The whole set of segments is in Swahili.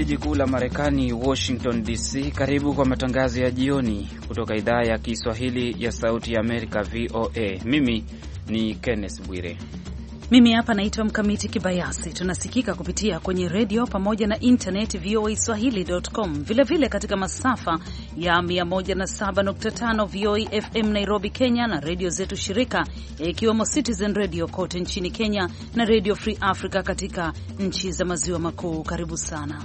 jiji kuu la Marekani, Washington DC. Karibu kwa matangazo ya jioni kutoka idhaa ya Kiswahili ya Sauti ya Amerika, VOA. Mimi ni Kenneth Bwire. Mimi hapa naitwa Mkamiti Kibayasi. Tunasikika kupitia kwenye redio pamoja na internet voaswahili.com, vilevile katika masafa ya 107.5 VOA FM Nairobi, Kenya, na redio zetu shirika ikiwemo Citizen Radio kote nchini Kenya na Radio Free Africa katika nchi za maziwa makuu. Karibu sana.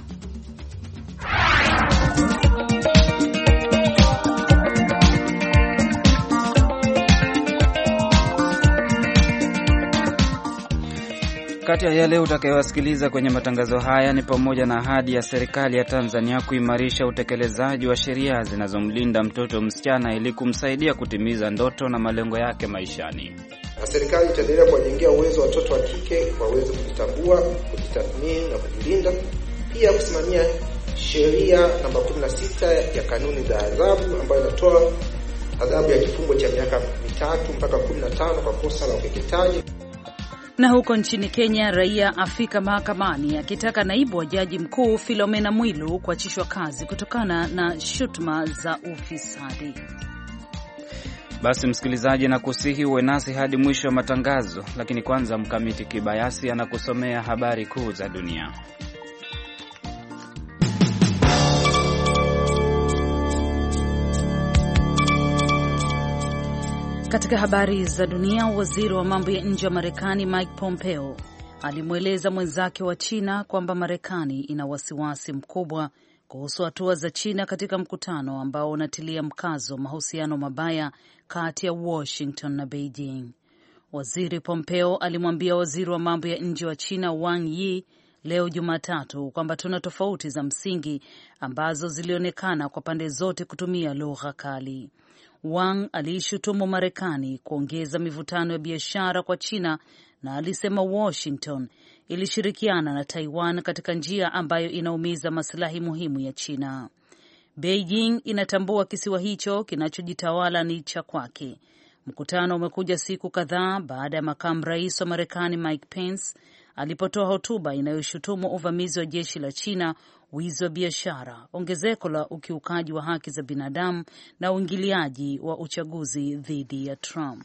Kati ya yale utakayowasikiliza kwenye matangazo haya ni pamoja na ahadi ya serikali ya Tanzania kuimarisha utekelezaji wa sheria zinazomlinda mtoto msichana ili kumsaidia kutimiza ndoto na malengo yake maishani. Na serikali itaendelea kuwajengea uwezo watoto wa kike waweze kujitambua, kujitathmini na kujilinda, pia kusimamia sheria namba 16 ya kanuni za adhabu ambayo inatoa adhabu ya kifungo cha miaka 3 mpaka 15 kwa kosa la ukeketaji. Na huko nchini Kenya, raia afika mahakamani akitaka naibu wa jaji mkuu Philomena Mwilu kuachishwa kazi kutokana na shutuma za ufisadi. Basi msikilizaji, na kusihi uwe nasi hadi mwisho wa matangazo, lakini kwanza Mkamiti Kibayasi anakusomea habari kuu za dunia. Katika habari za dunia, waziri wa mambo ya nje wa Marekani Mike Pompeo alimweleza mwenzake wa China kwamba Marekani ina wasiwasi mkubwa kuhusu hatua za China katika mkutano ambao unatilia mkazo mahusiano mabaya kati ya Washington na Beijing. Waziri Pompeo alimwambia waziri wa mambo ya nje wa China Wang Yi leo Jumatatu kwamba tuna tofauti za msingi ambazo zilionekana kwa pande zote kutumia lugha kali. Wang aliishutumu Marekani kuongeza mivutano ya biashara kwa China na alisema Washington ilishirikiana na Taiwan katika njia ambayo inaumiza maslahi muhimu ya China. Beijing inatambua kisiwa hicho kinachojitawala ni cha kwake. Mkutano umekuja siku kadhaa baada ya makamu rais wa Marekani Mike Pence alipotoa hotuba inayoshutumu uvamizi wa jeshi la China, wizi wa biashara, ongezeko la ukiukaji wa haki za binadamu na uingiliaji wa uchaguzi dhidi ya Trump.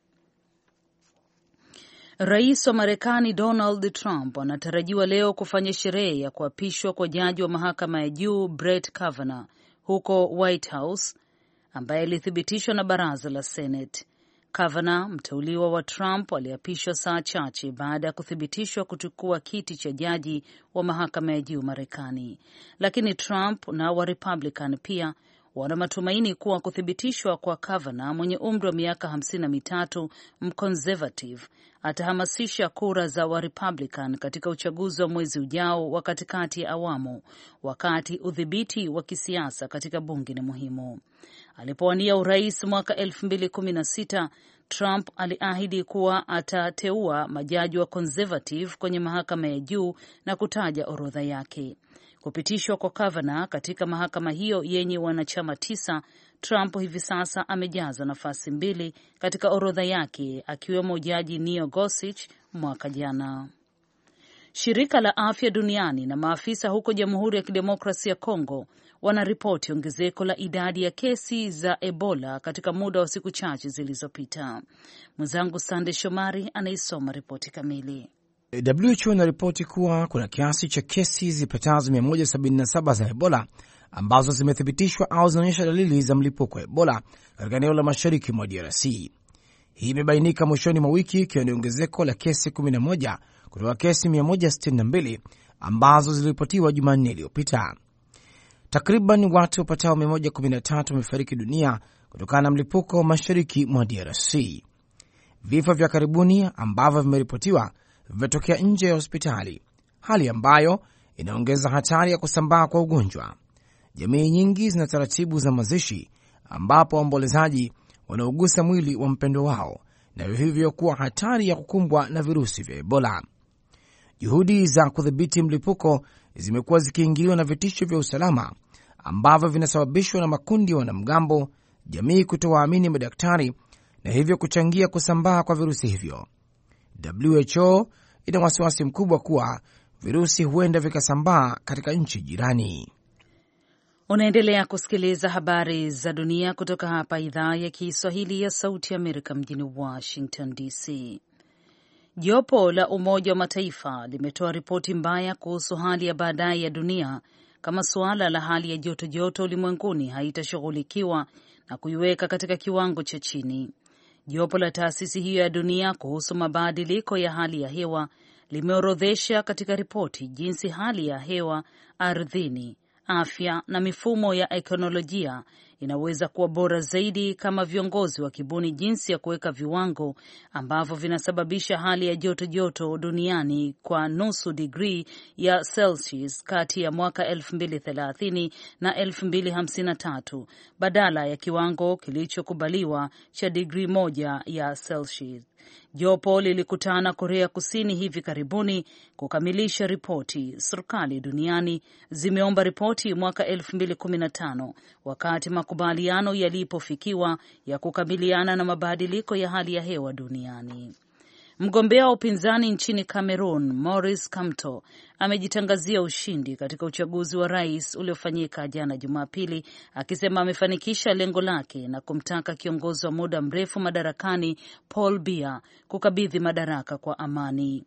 Rais wa Marekani Donald Trump anatarajiwa leo kufanya sherehe ya kuapishwa kwa jaji wa mahakama ya juu Brett Kavanaugh huko White House, ambaye alithibitishwa na baraza la Senate. Kavanaugh, mteuliwa wa Trump, aliapishwa saa chache baada ya kuthibitishwa kuchukua kiti cha jaji wa mahakama ya juu Marekani. Lakini Trump na wa Republican pia wana matumaini kuwa kuthibitishwa kwa Kavanaugh mwenye umri wa miaka 53 mconservative atahamasisha kura za wa Republican katika uchaguzi wa mwezi ujao wa katikati ya awamu, wakati udhibiti wa kisiasa katika bunge ni muhimu. Alipowania urais mwaka 2016, Trump aliahidi kuwa atateua majaji wa conservative kwenye mahakama ya juu na kutaja orodha yake. Kupitishwa kwa Kavanaugh katika mahakama hiyo yenye wanachama 9, Trump hivi sasa amejaza nafasi 2 katika orodha yake, akiwemo jaji Neil Gorsuch mwaka jana. Shirika la Afya Duniani na maafisa huko Jamhuri ya Kidemokrasia ya Kongo wanaripoti ongezeko la idadi ya kesi za Ebola katika muda wa siku chache zilizopita. Mwenzangu Sande Shomari anaisoma ripoti kamili. WHO inaripoti kuwa kuna kiasi cha kesi zipatazo 177 za Ebola ambazo zimethibitishwa au zinaonyesha dalili za mlipuko wa Ebola katika eneo la mashariki mwa DRC. Hii imebainika mwishoni mwa wiki, ikiwa ni ongezeko la kesi 11 kutoka kesi 162 ambazo ziliripotiwa Jumanne iliyopita. Takriban watu wapatao 113 wamefariki dunia kutokana na mlipuko mashariki mwa DRC. Vifo vya karibuni ambavyo vimeripotiwa vimetokea nje ya hospitali, hali ambayo inaongeza hatari ya kusambaa kwa ugonjwa. Jamii nyingi zina taratibu za mazishi ambapo waombolezaji wanaugusa mwili wa mpendwa wao, na hivyo kuwa hatari ya kukumbwa na virusi vya Ebola. Juhudi za kudhibiti mlipuko zimekuwa zikiingiliwa na vitisho vya usalama ambavyo vinasababishwa na makundi ya wanamgambo, jamii kutowaamini madaktari, na hivyo kuchangia kusambaa kwa virusi hivyo. WHO ina wasiwasi mkubwa kuwa virusi huenda vikasambaa katika nchi jirani. Unaendelea kusikiliza habari za dunia kutoka hapa idhaa ya Kiswahili ya Sauti ya Amerika mjini Washington DC. Jopo la Umoja wa Mataifa limetoa ripoti mbaya kuhusu hali ya baadaye ya dunia kama suala la hali ya joto ulimwenguni haitashughulikiwa na kuiweka katika kiwango cha chini. Jopo la taasisi hiyo ya dunia kuhusu mabadiliko ya hali ya hewa limeorodhesha katika ripoti jinsi hali ya hewa ardhini, afya na mifumo ya ekonolojia inaweza kuwa bora zaidi kama viongozi wa kibuni jinsi ya kuweka viwango ambavyo vinasababisha hali ya joto duniani kwa nusu digrii ya Celsius kati ya mwaka 2030 na 2053 badala ya kiwango kilichokubaliwa cha digrii 1 ya Celsius. Jopo lilikutana Korea Kusini hivi karibuni kukamilisha ripoti. Serikali duniani zimeomba ripoti mwaka 2015 wakati makubaliano yalipofikiwa ya kukabiliana na mabadiliko ya hali ya hewa duniani. Mgombea wa upinzani nchini Cameroon, Maurice Kamto, amejitangazia ushindi katika uchaguzi wa rais uliofanyika jana Jumapili, akisema amefanikisha lengo lake na kumtaka kiongozi wa muda mrefu madarakani Paul Biya kukabidhi madaraka kwa amani.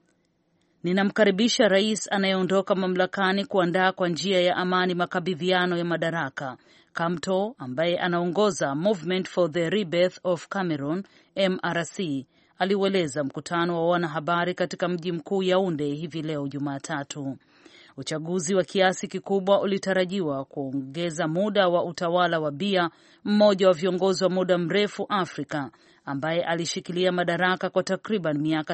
Ninamkaribisha rais anayeondoka mamlakani kuandaa kwa njia ya amani makabidhiano ya madaraka, Kamto ambaye anaongoza Movement for the Rebirth of Cameroon MRC aliueleza mkutano wa wanahabari katika mji mkuu Yaounde hivi leo Jumatatu. Uchaguzi wa kiasi kikubwa ulitarajiwa kuongeza muda wa utawala wa Biya, mmoja wa viongozi wa muda mrefu Afrika ambaye alishikilia madaraka kwa takriban miaka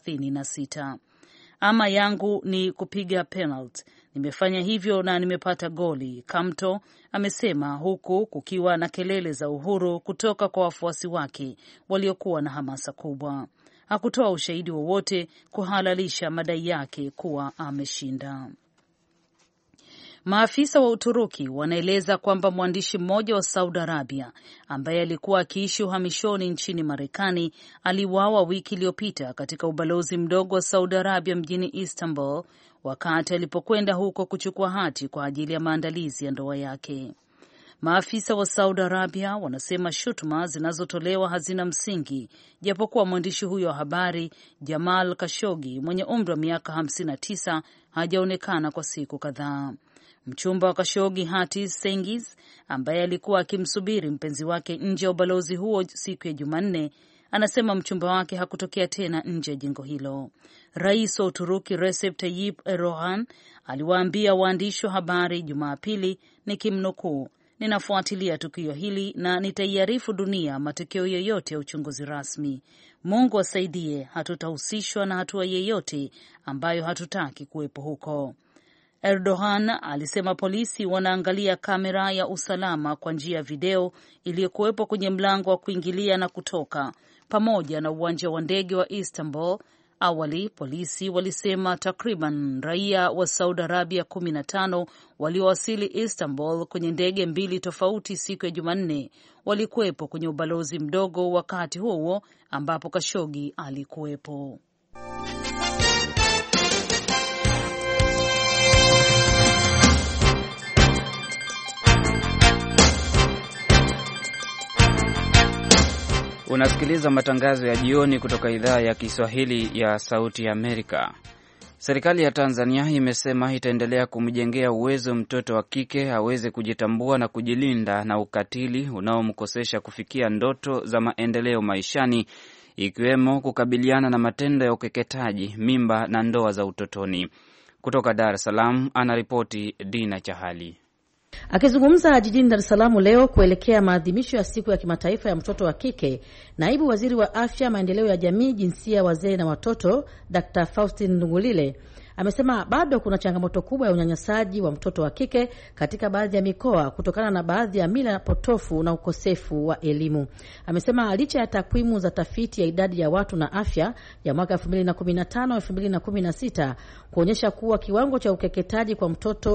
36. Ama yangu ni kupiga penalty. Nimefanya hivyo na nimepata goli, Kamto amesema, huku kukiwa na kelele za uhuru kutoka kwa wafuasi wake waliokuwa na hamasa kubwa. Hakutoa ushahidi wowote kuhalalisha madai yake kuwa ameshinda. Maafisa wa Uturuki wanaeleza kwamba mwandishi mmoja wa Saudi Arabia ambaye alikuwa akiishi uhamishoni nchini Marekani aliuawa wiki iliyopita katika ubalozi mdogo wa Saudi Arabia mjini Istanbul wakati alipokwenda huko kuchukua hati kwa ajili ya maandalizi ya ndoa yake. Maafisa wa Saudi Arabia wanasema shutuma zinazotolewa hazina msingi, japokuwa mwandishi huyo wa habari Jamal Khashoggi mwenye umri wa miaka 59 hajaonekana kwa siku kadhaa. Mchumba wa Khashoggi, Hati Cengiz, ambaye alikuwa akimsubiri mpenzi wake nje ya ubalozi huo siku ya Jumanne, anasema mchumba wake hakutokea tena nje ya jengo hilo. Rais wa Uturuki Recep Tayyip Erdogan aliwaambia waandishi wa habari Jumapili, nikimnukuu, ninafuatilia tukio hili na nitaiarifu dunia matokeo yoyote ya uchunguzi rasmi. Mungu asaidie, hatutahusishwa na hatua yeyote ambayo hatutaki kuwepo huko. Erdogan alisema polisi wanaangalia kamera ya usalama kwa njia ya video iliyokuwepo kwenye mlango wa kuingilia na kutoka pamoja na uwanja wa ndege wa Istanbul. Awali polisi walisema takriban raia wa Saudi Arabia 15 waliowasili Istanbul kwenye ndege 2 tofauti siku ya Jumanne walikuwepo kwenye ubalozi mdogo wakati huo ambapo Khashoggi alikuwepo. Unasikiliza matangazo ya jioni kutoka idhaa ya Kiswahili ya Sauti ya Amerika. Serikali ya Tanzania imesema itaendelea kumjengea uwezo mtoto wa kike aweze kujitambua na kujilinda na ukatili unaomkosesha kufikia ndoto za maendeleo maishani, ikiwemo kukabiliana na matendo ya ukeketaji, mimba na ndoa za utotoni. Kutoka Dar es Salaam anaripoti Dina Chahali. Akizungumza jijini Dar es Salaam leo kuelekea maadhimisho ya siku ya kimataifa ya mtoto wa kike, naibu waziri wa afya, maendeleo ya jamii, jinsia, wazee na watoto, Dr. Faustin Ndugulile amesema bado kuna changamoto kubwa ya unyanyasaji wa mtoto wa kike katika baadhi ya mikoa kutokana na baadhi ya mila potofu na ukosefu wa elimu. Amesema licha ya takwimu za tafiti ya idadi ya watu na afya ya mwaka 2015-2016 kuonyesha kuwa kiwango cha ukeketaji kwa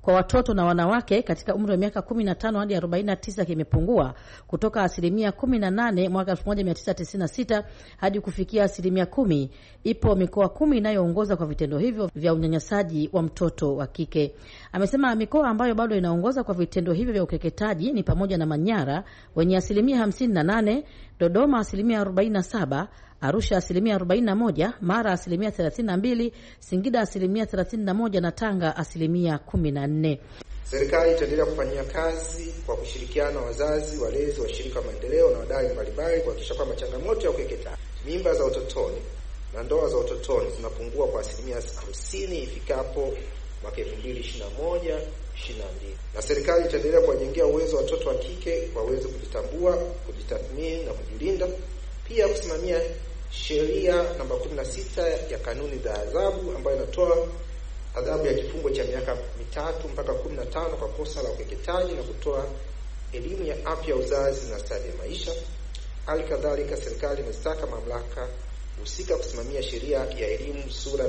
kwa watoto na wanawake katika umri wa miaka 15 hadi 49 kimepungua kutoka asilimia 18 mwaka 1996 hadi kufikia asilimia 10. Ipo mikoa 10 inayoongoza kwa vitendo hivyo vya unyanyasaji wa mtoto wa kike. Amesema mikoa ambayo bado inaongoza kwa vitendo hivyo vya ukeketaji ni pamoja na Manyara wenye asilimia 58, Dodoma asilimia 47, Arusha asilimia 41, Mara asilimia 32, Singida asilimia 31 na Tanga asilimia 14. Serikali itaendelea kufanyia kazi kwa kushirikiana na wazazi, walezi, washirika wa maendeleo na wadau mbalimbali kuhakikisha kwamba changamoto ya ukeketaji, mimba za utotoni na ndoa za utotoni zinapungua kwa asilimia 50 ifikapo mwaka 2021-22. Na serikali itaendelea kuwajengea uwezo wa watoto wa kike waweze kujitambua, kujitathmini na kujilinda, pia kusimamia sheria namba 16 ya kanuni za adhabu ambayo inatoa adhabu ya kifungo cha miaka 3 mpaka 15 kwa kosa la ukeketaji na kutoa elimu ya afya uzazi na stadi ya maisha. Hali kadhalika serikali imestaka mamlaka husika kusimamia sheria ya elimu sura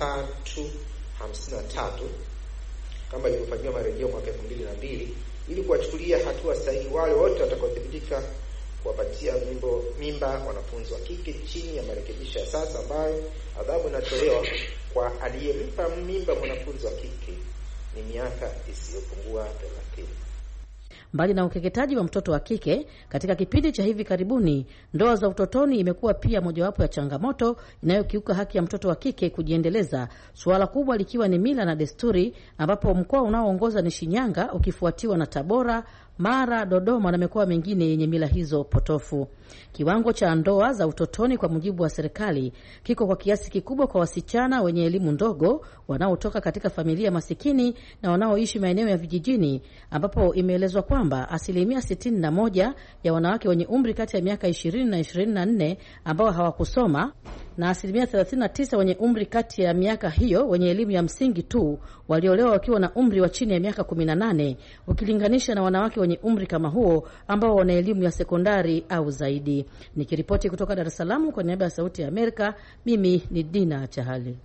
353 kama ilivyofanywa marejeo mwaka 2002 ili kuwachukulia hatua sahihi wale wote watakaothibitika kuwapatia mimba wanafunzi wa kike chini ya marekebisho ya sasa ambayo adhabu inatolewa kwa aliyempa mimba mwanafunzi wa kike ni miaka isiyopungua 30. Mbali na ukeketaji wa mtoto wa kike, katika kipindi cha hivi karibuni, ndoa za utotoni imekuwa pia mojawapo ya changamoto inayokiuka haki ya mtoto wa kike kujiendeleza, suala kubwa likiwa ni mila na desturi, ambapo mkoa unaoongoza ni Shinyanga ukifuatiwa na Tabora, Mara, Dodoma na mikoa mingine yenye mila hizo potofu. Kiwango cha ndoa za utotoni kwa mujibu wa serikali kiko kwa kiasi kikubwa kwa wasichana wenye elimu ndogo wanaotoka katika familia masikini na wanaoishi maeneo ya vijijini, ambapo imeelezwa kwamba asilimia 61 ya wanawake wenye umri kati ya miaka 20 na 24 ambao hawakusoma na asilimia 39 wenye umri kati ya miaka hiyo wenye elimu ya msingi tu waliolewa wakiwa na umri wa chini ya miaka 18, ukilinganisha na wanawake wenye umri kama huo ambao wana elimu ya sekondari au zaidi. Nikiripoti kutoka Dar es Salaam kwa niaba ya Sauti ya Amerika, mimi ni Dina Chahali.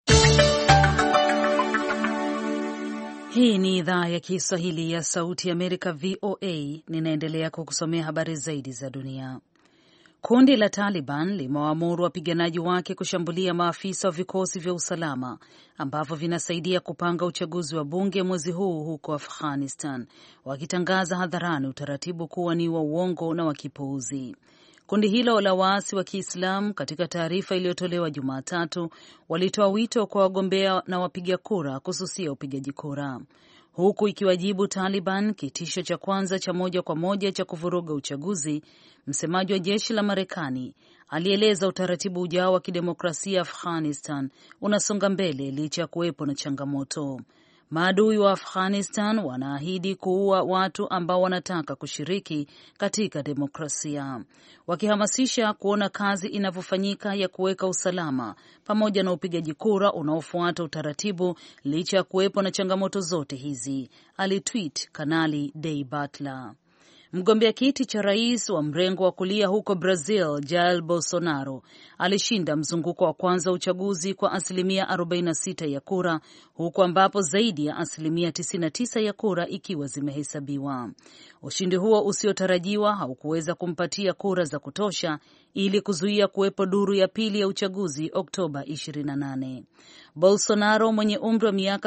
Hii ni idhaa ya Kiswahili ya Sauti ya Amerika, VOA. Ninaendelea kukusomea habari zaidi za dunia. Kundi la Taliban limewaamuru wapiganaji wake kushambulia maafisa wa vikosi vya usalama ambavyo vinasaidia kupanga uchaguzi wa bunge mwezi huu huko Afghanistan, wakitangaza hadharani utaratibu kuwa ni wa uongo na wa kipuuzi. Kundi hilo la waasi wa Kiislamu katika taarifa iliyotolewa Jumatatu walitoa wito kwa wagombea na wapiga kura kususia upigaji kura, huku ikiwajibu Taliban kitisho cha kwanza cha moja kwa moja cha kuvuruga uchaguzi. Msemaji wa jeshi la Marekani alieleza utaratibu ujao wa kidemokrasia Afghanistan unasonga mbele licha ya kuwepo na changamoto. Maadui wa Afghanistan wanaahidi kuua watu ambao wanataka kushiriki katika demokrasia, wakihamasisha kuona kazi inavyofanyika ya kuweka usalama pamoja na upigaji kura unaofuata utaratibu licha ya kuwepo na changamoto zote hizi, alitweet Kanali Day Butler. Mgombea kiti cha rais wa mrengo wa kulia huko Brazil, Jair Bolsonaro, alishinda mzunguko wa kwanza wa uchaguzi kwa asilimia 46 ya kura, huku ambapo zaidi ya asilimia 99 ya kura ikiwa zimehesabiwa. Ushindi huo usiotarajiwa haukuweza kumpatia kura za kutosha ili kuzuia kuwepo duru ya pili ya uchaguzi Oktoba 28. Bolsonaro mwenye umri wa miaka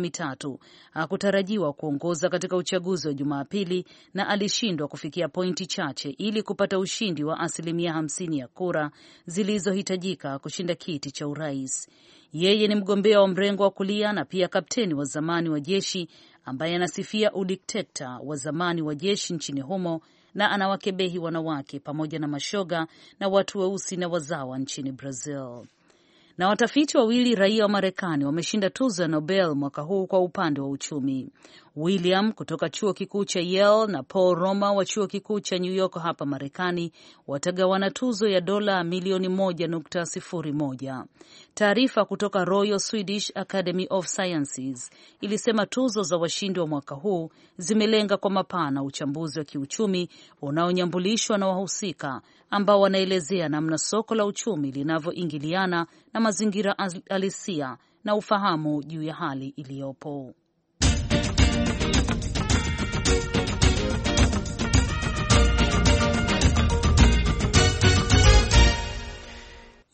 63 hakutarajiwa kuongoza katika uchaguzi wa Jumapili na alishindwa kufikia pointi chache ili kupata ushindi wa asilimia 50 ya kura zilizohitajika kushinda kiti cha urais. Yeye ni mgombea wa mrengo wa kulia na pia kapteni wa zamani wa jeshi ambaye anasifia udikteta wa zamani wa jeshi nchini humo na anawakebehi wanawake pamoja na mashoga na watu weusi na wazawa nchini Brazil. Na watafiti wawili raia wa Marekani wameshinda tuzo ya Nobel mwaka huu kwa upande wa uchumi. William kutoka chuo kikuu cha Yale na Paul Roma wa chuo kikuu cha New York hapa Marekani watagawana tuzo ya dola milioni 1.01. Taarifa kutoka Royal Swedish Academy of Sciences ilisema tuzo za washindi wa mwaka huu zimelenga kwa mapana uchambuzi wa kiuchumi unaonyambulishwa na wahusika ambao wanaelezea namna soko la uchumi linavyoingiliana na mazingira halisia na ufahamu juu ya hali iliyopo.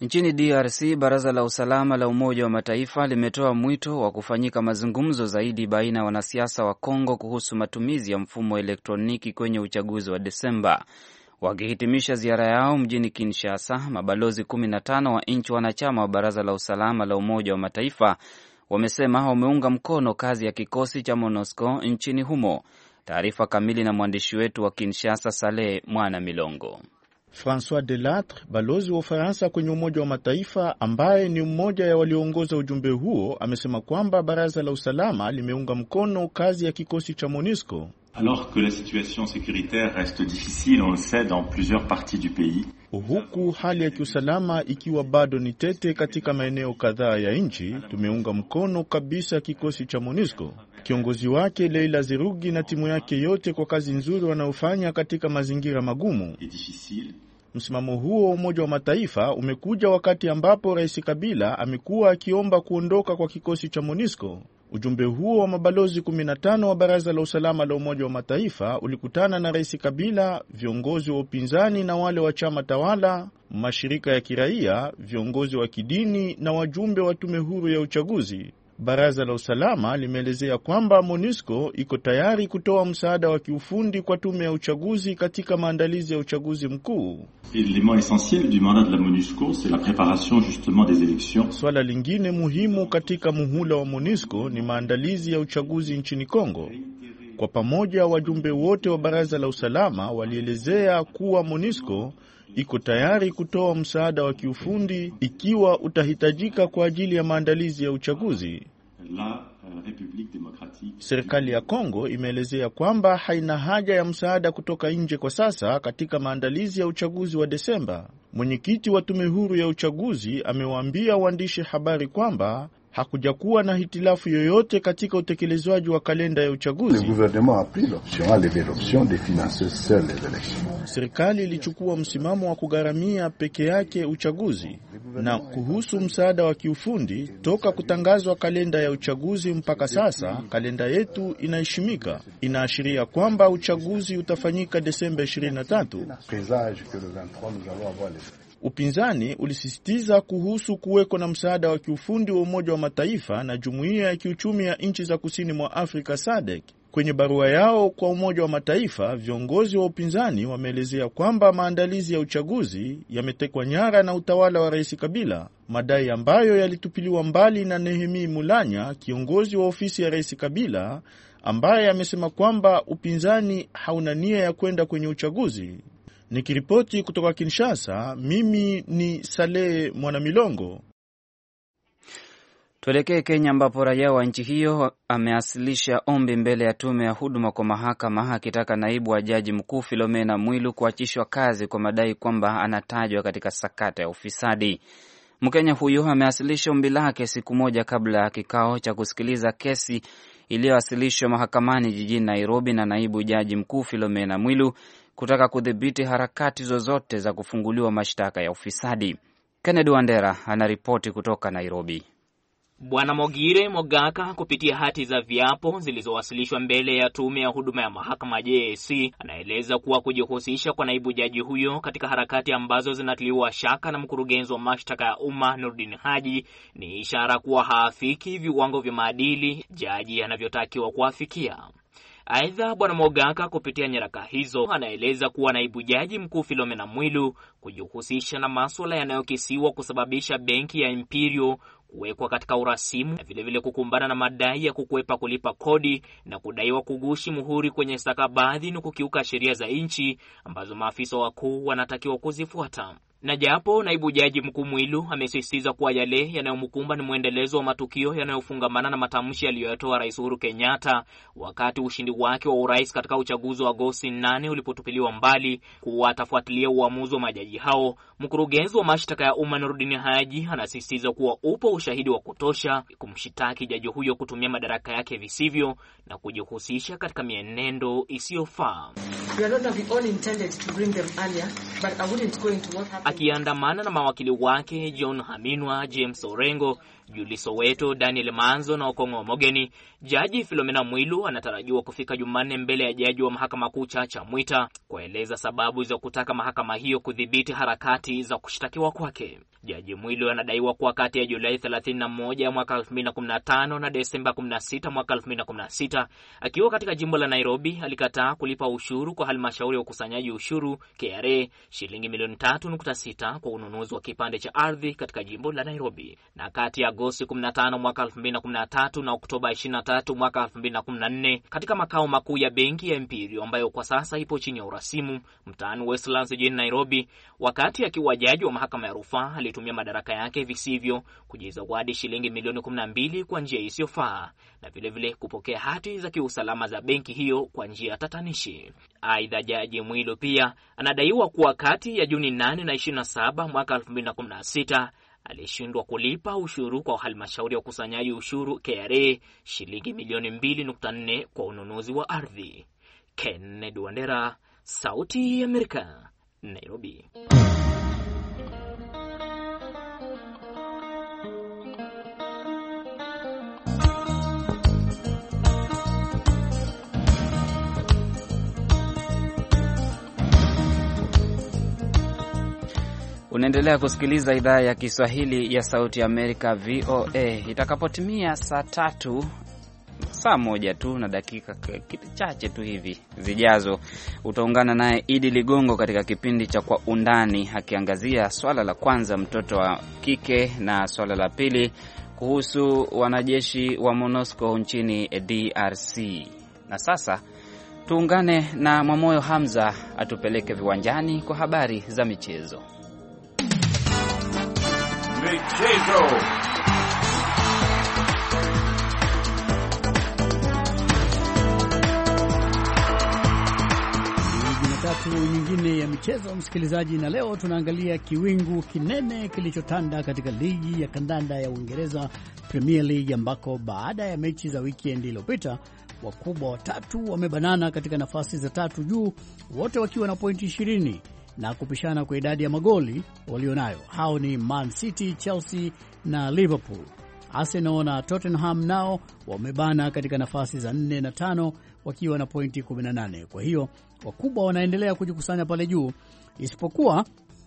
Nchini DRC, Baraza la Usalama la Umoja wa Mataifa limetoa mwito wa kufanyika mazungumzo zaidi baina ya wanasiasa wa Kongo kuhusu matumizi ya mfumo wa elektroniki kwenye uchaguzi wa Desemba. Wakihitimisha ziara yao mjini Kinshasa, mabalozi 15 wa nchi wanachama wa Baraza la Usalama la Umoja wa Mataifa wamesema wameunga mkono kazi ya kikosi cha MONUSCO nchini humo. Taarifa kamili na mwandishi wetu wa Kinshasa, Saleh Mwana Milongo. François Delattre, balozi wa Ufaransa kwenye Umoja wa Mataifa ambaye ni mmoja ya walioongoza ujumbe huo, amesema kwamba Baraza la Usalama limeunga mkono kazi ya kikosi cha MONUSCO. Alors que la situation sécuritaire reste difficile, on le sait, dans plusieurs parties du pays. Huku hali ya kiusalama ikiwa bado ni tete katika maeneo kadhaa ya nchi, tumeunga mkono kabisa kikosi cha MONUSCO, kiongozi wake Leila Zerugi na timu yake yote kwa kazi nzuri wanaofanya katika mazingira magumu. Msimamo huo wa Umoja wa Mataifa umekuja wakati ambapo Rais Kabila amekuwa akiomba kuondoka kwa kikosi cha MONUSCO. Ujumbe huo wa mabalozi 15 wa Baraza la Usalama la Umoja wa Mataifa ulikutana na Rais Kabila, viongozi wa upinzani na wale wa chama tawala, mashirika ya kiraia, viongozi wa kidini na wajumbe wa tume huru ya uchaguzi. Baraza la Usalama limeelezea kwamba MONUSCO iko tayari kutoa msaada wa kiufundi kwa tume ya uchaguzi katika maandalizi ya uchaguzi mkuu. L'élément essentiel du mandat de la MONUSCO, c'est la préparation justement des élections. Swala lingine muhimu katika muhula wa MONUSCO ni maandalizi ya uchaguzi nchini Kongo. Kwa pamoja, wajumbe wote wa Baraza la Usalama walielezea kuwa MONUSCO iko tayari kutoa msaada wa kiufundi ikiwa utahitajika kwa ajili ya maandalizi ya uchaguzi. Serikali ya Kongo imeelezea kwamba haina haja ya msaada kutoka nje kwa sasa katika maandalizi ya uchaguzi wa Desemba. Mwenyekiti wa tume huru ya uchaguzi amewaambia waandishi habari kwamba hakujakuwa na hitilafu yoyote katika utekelezwaji wa kalenda ya uchaguzi. Serikali ilichukua msimamo wa kugharamia peke yake uchaguzi. Na kuhusu msaada wa kiufundi, toka kutangazwa kalenda ya uchaguzi mpaka sasa, kalenda yetu inaheshimika. Inaashiria kwamba uchaguzi utafanyika Desemba 23. Upinzani ulisisitiza kuhusu kuweko na msaada wa kiufundi wa Umoja wa Mataifa na Jumuiya ya Kiuchumi ya Nchi za Kusini mwa Afrika SADC. Kwenye barua yao kwa Umoja wa Mataifa, viongozi wa upinzani wameelezea kwamba maandalizi ya uchaguzi yametekwa nyara na utawala wa Rais Kabila, madai ambayo yalitupiliwa mbali na Nehemi Mulanya, kiongozi wa ofisi ya Rais Kabila, ambaye amesema kwamba upinzani hauna nia ya kwenda kwenye uchaguzi. Nikiripoti kutoka Kinshasa, mimi ni Saleh Mwana Milongo. Tuelekee Kenya ambapo raia wa nchi hiyo ameasilisha ombi mbele ya tume ya huduma kwa mahakama akitaka naibu wa jaji mkuu Philomena Mwilu kuachishwa kazi kwa madai kwamba anatajwa katika sakata ya ufisadi. Mkenya huyo ameasilisha ombi lake siku moja kabla ya kikao cha kusikiliza kesi iliyowasilishwa mahakamani jijini Nairobi na naibu jaji mkuu Philomena Mwilu kutaka kudhibiti harakati zozote za kufunguliwa mashtaka ya ufisadi. Kennedy Wandera anaripoti kutoka Nairobi. Bwana Mogire Mogaka kupitia hati za viapo zilizowasilishwa mbele ya tume ya huduma ya mahakama JSC anaeleza kuwa kujihusisha kwa naibu jaji huyo katika harakati ambazo zinatiliwa shaka na mkurugenzi wa mashtaka ya umma Nurdin Haji ni ishara kuwa haafiki viwango vya maadili jaji anavyotakiwa kuafikia. Aidha, Bwana Mogaka kupitia nyaraka hizo anaeleza kuwa naibu jaji mkuu Philomena Mwilu kujihusisha na masuala yanayokisiwa kusababisha benki ya Imperial kuwekwa katika urasimu na vile kukumbana na madai ya kukwepa kulipa kodi na kudaiwa kugushi muhuri kwenye stakabadhi na kukiuka sheria za nchi ambazo maafisa wakuu wanatakiwa kuzifuata. Na japo naibu jaji mkuu Mwilu amesisitiza kuwa yale yanayomkumba ni muendelezo wa matukio yanayofungamana na matamshi aliyoyatoa Rais Uhuru Kenyatta wakati ushindi wake wa urais katika uchaguzi wa Agosti 8 ulipotupiliwa mbali, kuwa atafuatilia uamuzi wa majaji hao, mkurugenzi wa mashtaka ya umma Nurdin Haji anasisitiza kuwa upo ushahidi wa kutosha kumshitaki jaji huyo kutumia madaraka yake visivyo na kujihusisha katika mienendo isiyofaa. Akiandamana na mawakili wake John Haminwa, James Orengo, Julie Soweto, Daniel Manzo na Okongo Mogeni, jaji Philomena Mwilu anatarajiwa kufika Jumanne mbele ya jaji wa mahakama kuu Chacha Mwita kueleza sababu za kutaka mahakama hiyo kudhibiti harakati za kushtakiwa kwake. Jaji Mwilu anadaiwa kuwa kati ya Julai 31 mwaka 2015 na Desemba 16 mwaka 2016 akiwa katika jimbo la Nairobi alikataa kulipa ushuru kwa halmashauri ya ukusanyaji ushuru KRA shilingi milioni 3.6 kwa ununuzi wa kipande cha ardhi katika jimbo la Nairobi. Na kati ya Agosti 15 mwaka 2013 na Oktoba 23 mwaka 2014 katika makao makuu ya benki ya Imperial ambayo kwa sasa ipo chini ya urasimu mtaani Westlands jijini Nairobi, wakati akiwa jaji wa mahakama ya rufaa alitumia madaraka yake visivyo kujizawadi shilingi milioni 12 kwa njia isiyofaa na vile kupokea hati za kiusalama za benki hiyo kwa njia tatanishi. Aidha, Jaji Mwilu pia anadaiwa kuwa kati ya Juni 8 na 27 mwaka 2016 alishindwa kulipa ushuru kwa halmashauri ya ukusanyaji ushuru KRA shilingi milioni 2.4 kwa ununuzi wa ardhi. Kennedy Wandera, Sauti ya Amerika, Nairobi. Unaendelea kusikiliza idhaa ya Kiswahili ya Sauti ya Amerika, VOA. Itakapotimia saa moja tu na dakika chache tu hivi zijazo, utaungana naye Idi Ligongo katika kipindi cha Kwa Undani, akiangazia swala la kwanza, mtoto wa kike, na swala la pili kuhusu wanajeshi wa MONUSCO nchini DRC. Na sasa tuungane na Mwamoyo Hamza atupeleke viwanjani kwa habari za michezo. Michezo. Jumatatu nyingine ya michezo, msikilizaji, na leo tunaangalia kiwingu kinene kilichotanda katika ligi ya kandanda ya Uingereza, Premier League, ambako baada ya mechi za weekend iliyopita wakubwa watatu wamebanana katika nafasi za tatu juu, wote wakiwa na pointi 20 na kupishana kwa idadi ya magoli walionayo. Hao ni Man City, Chelsea na Liverpool. Arsenal na Tottenham nao wamebana katika nafasi za 4 na 5 wakiwa na pointi 18. Kwa hiyo wakubwa wanaendelea kujikusanya pale juu, isipokuwa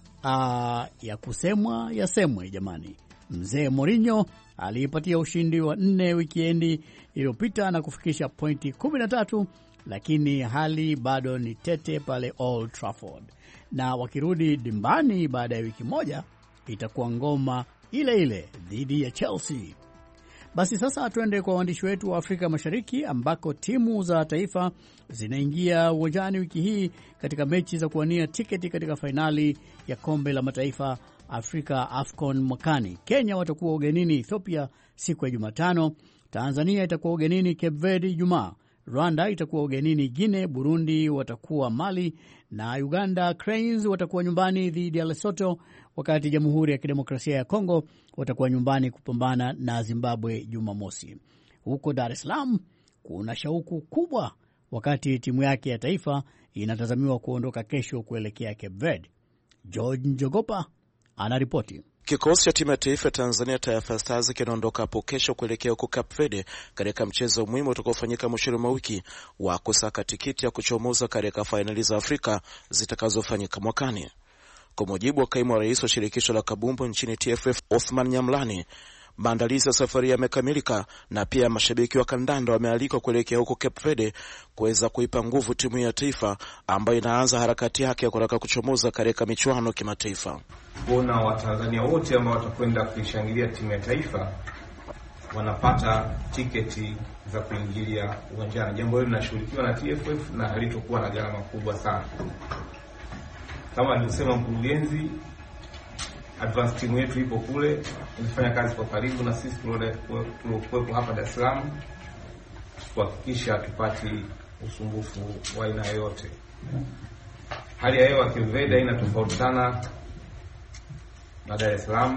ya kusemwa yasemwe jamani. Mzee Mourinho aliipatia ushindi wa 4 wikendi iliyopita na kufikisha pointi 13, lakini hali bado ni tete pale Old Trafford. Na wakirudi dimbani baada ya wiki moja, itakuwa ngoma ile ile dhidi ya Chelsea. Basi sasa tuende kwa waandishi wetu wa Afrika Mashariki, ambako timu za taifa zinaingia uwanjani wiki hii katika mechi za kuwania tiketi katika fainali ya kombe la mataifa Afrika AFCON mwakani. Kenya watakuwa ugenini Ethiopia siku ya Jumatano, Tanzania itakuwa ugenini Cape Verde Ijumaa, Rwanda itakuwa ugenini Guinea, Burundi watakuwa Mali, na Uganda Cranes watakuwa nyumbani dhidi ya Lesotho, wakati Jamhuri ya Kidemokrasia ya Kongo watakuwa nyumbani kupambana na Zimbabwe Jumamosi. Huko Dar es Salaam kuna shauku kubwa, wakati timu yake ya taifa inatazamiwa kuondoka kesho kuelekea Cape Verde. George Njogopa anaripoti. Kikosi cha timu ya taifa ya Tanzania Taifa Stars kinaondoka hapo kesho kuelekea huko Cape Verde katika mchezo muhimu utakaofanyika mwishoni mwa wiki wa kusaka tikiti ya kuchomoza katika fainali za Afrika zitakazofanyika mwakani. Kwa mujibu wa kaimu wa rais wa shirikisho la kabumbu nchini TFF Othman Nyamlani, maandalizi ya safari yamekamilika na pia mashabiki wa kandanda wamealikwa kuelekea huko Cape Verde kuweza kuipa nguvu timu ya taifa ambayo inaanza harakati yake ya kutaka kuchomoza katika michuano kimataifa. Kuona Watanzania wote ambao watakwenda kuishangilia timu ya taifa wanapata tiketi za kuingilia uwanjani. Jambo hilo linashughulikiwa na TFF na halitokuwa na gharama kubwa sana. Kama alivyosema mkurugenzi, advance team yetu ipo kule, inafanya kazi kwa karibu na sisi tuliokuwepo hapa Dar es Salaam kuhakikisha tupati usumbufu wa aina yoyote. Hali ya hewa Cape Verde ina tofauti sana na Dar es Salaam.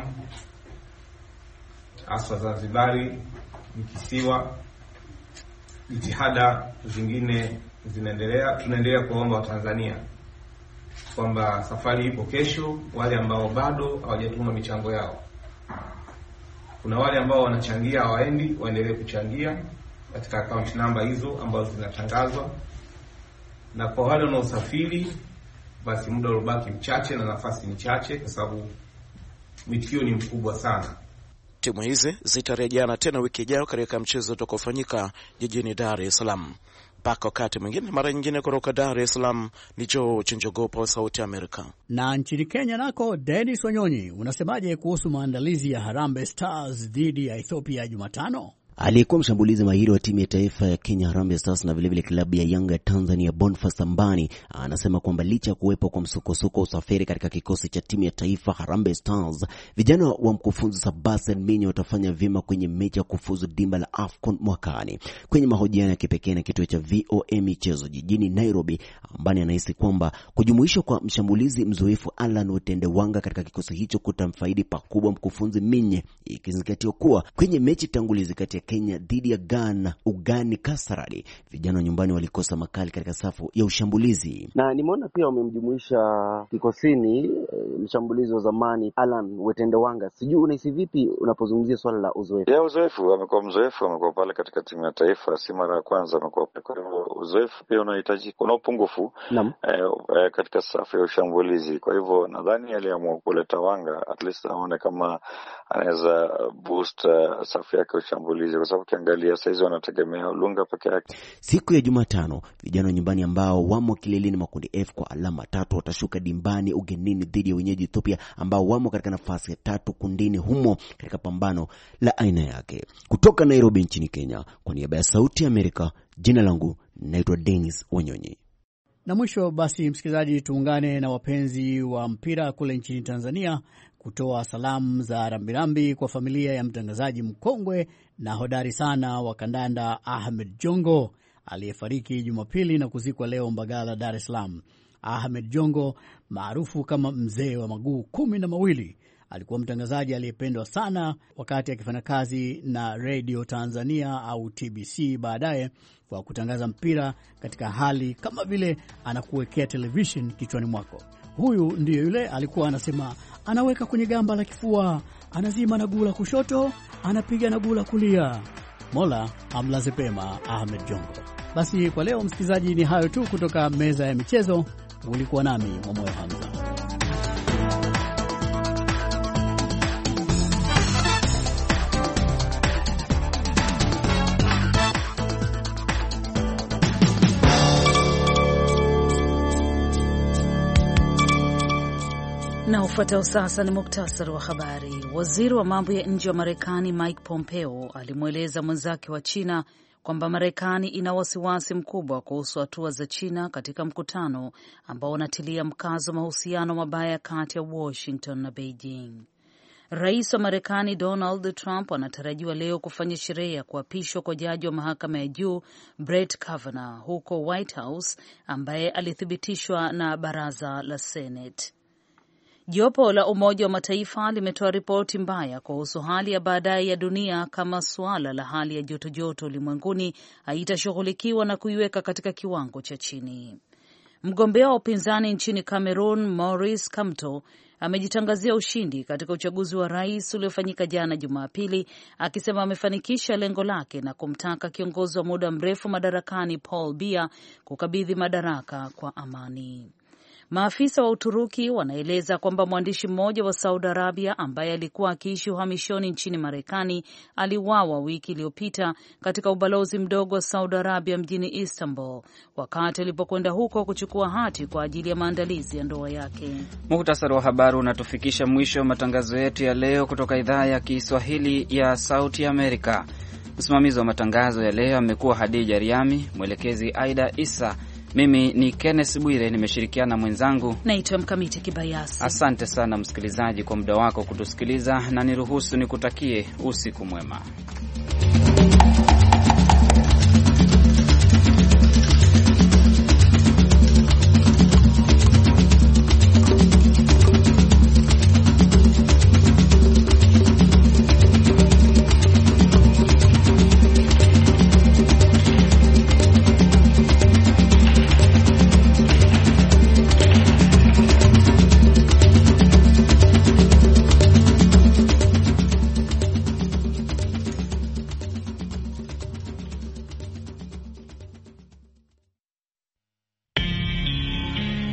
Hasa Zanzibari ni kisiwa. Jitihada zingine zinaendelea. Tunaendelea kuomba Watanzania kwamba safari ipo kesho. Wale ambao bado hawajatuma michango yao, kuna wale ambao wanachangia hawaendi, waendelee kuchangia katika account number hizo ambazo zinatangazwa. na kwa wale wanaosafiri basi muda uliobaki mchache na nafasi ni chache, kwa sababu mwitikio ni mkubwa sana. Timu hizi zitarejeana tena wiki ijayo katika mchezo utakaofanyika jijini Dar es Salaam. Mpaka wakati mwingine, mara nyingine, kutoka Dar es Salaam ni George Njogopa wa Sauti ya Amerika. Na nchini Kenya nako, Dennis Wanyonyi, unasemaje kuhusu maandalizi ya Harambee Stars dhidi ya Ethiopia Jumatano? Aliyekuwa mshambulizi mahiri wa timu ya taifa ya Kenya Harambee Stars na vilevile klabu ya Yanga Tanzania Boniface Ambani anasema kwamba licha ya kuwepo kwa msukosuko usafiri katika kikosi cha timu ya taifa Harambee Stars, vijana wa mkufunzi Sebastian Minyo watafanya vyema kwenye mechi ya kufuzu dimba la AFCON mwakani. Kwenye mahojiano ya kipekee na kituo cha VOA Michezo jijini Nairobi, Ambani anahisi kwamba kujumuishwa kwa mshambulizi mzoefu Alan Wetendewanga katika kikosi hicho kutamfaidi pakubwa mkufunzi Minye, ikizingatiwa kuwa kwenye mechi tangulizi kati ya Kenya dhidi ya Ghana ugani Kasarani, vijana nyumbani walikosa makali katika safu ya ushambulizi. Na nimeona pia wamemjumuisha kikosini mshambulizi wa zamani Alan Wetendewanga. Sijui unahisi vipi unapozungumzia swala la uzoefu? Uzoefu, amekuwa pale katika timu ya taifa, si mara ya kwanza amekuwa pale. Kwa hivyo uzoefu pia unahitaji, kuna upungufu katika safu ya ushambulizi. Kwa hivyo nadhani aliamua kuleta Wanga at least aone kama anaweza boost safu yake ya ushambulizi, kwa sababu kiangalia saizi wanategemea Olunga peke yake. Siku ya Jumatano, vijana nyumbani ambao wamo kileleni makundi F kwa alama 3 watashuka dimbani ugenini dhidi ya wenyeji Ethiopia ambao wamo katika nafasi ya 3 kundini humo katika pambano la aina yake. Kutoka Nairobi nchini Kenya, kwa niaba ya Sauti ya Amerika, jina langu naitwa Dennis Wanyonyi. Na mwisho basi, msikilizaji, tuungane na wapenzi wa mpira kule nchini Tanzania kutoa salamu za rambirambi kwa familia ya mtangazaji mkongwe na hodari sana wa kandanda Ahmed Jongo aliyefariki Jumapili na kuzikwa leo Mbagala, Dar es Salaam. Ahmed Jongo maarufu kama mzee wa maguu 12 alikuwa mtangazaji aliyependwa sana wakati akifanya kazi na Radio Tanzania au TBC, baadaye kwa kutangaza mpira katika hali kama vile anakuwekea television kichwani mwako. Huyu ndiyo yule alikuwa anasema anaweka kwenye gamba la kifua, anazima na gula kushoto, anapiga na gula kulia. Mola amlaze pema Ahmed Jongo. Basi kwa leo msikilizaji, ni hayo tu kutoka meza ya michezo. Ulikuwa nami Mwamoyo Hamza. Na ufuatao sasa ni muktasari wa habari. Waziri wa mambo ya nje wa Marekani Mike Pompeo alimweleza mwenzake wa China kwamba Marekani ina wasiwasi mkubwa kuhusu hatua za China katika mkutano ambao unatilia mkazo mahusiano mabaya kati ya Washington na Beijing. Rais wa Marekani Donald Trump anatarajiwa leo kufanya sherehe ya kuapishwa kwa jaji wa mahakama ya juu Brett Kavanaugh huko White House, ambaye alithibitishwa na baraza la Senate. Jopo la Umoja wa Mataifa limetoa ripoti mbaya kuhusu hali ya baadaye ya dunia kama suala la hali ya joto ulimwenguni haitashughulikiwa na kuiweka katika kiwango cha chini. Mgombea wa upinzani nchini Cameroon Maurice Kamto amejitangazia ushindi katika uchaguzi wa rais uliofanyika jana Jumapili, akisema amefanikisha lengo lake na kumtaka kiongozi wa muda mrefu madarakani Paul Biya kukabidhi madaraka kwa amani. Maafisa wa Uturuki wanaeleza kwamba mwandishi mmoja wa Saudi Arabia ambaye alikuwa akiishi uhamishoni nchini Marekani aliuawa wiki iliyopita katika ubalozi mdogo wa Saudi Arabia mjini Istanbul wakati alipokwenda huko kuchukua hati kwa ajili ya maandalizi ya ndoa yake. Muhtasari wa habari unatufikisha mwisho wa matangazo yetu ya leo kutoka idhaa ya Kiswahili ya Sauti ya Amerika. Msimamizi wa matangazo ya leo amekuwa Hadija Riami, mwelekezi Aida Isa. Mimi ni Kenneth Bwire, nimeshirikiana mwenzangu naitwa Mkamiti Kibayasi. Asante sana msikilizaji kwa muda wako kutusikiliza, na niruhusu nikutakie usiku mwema.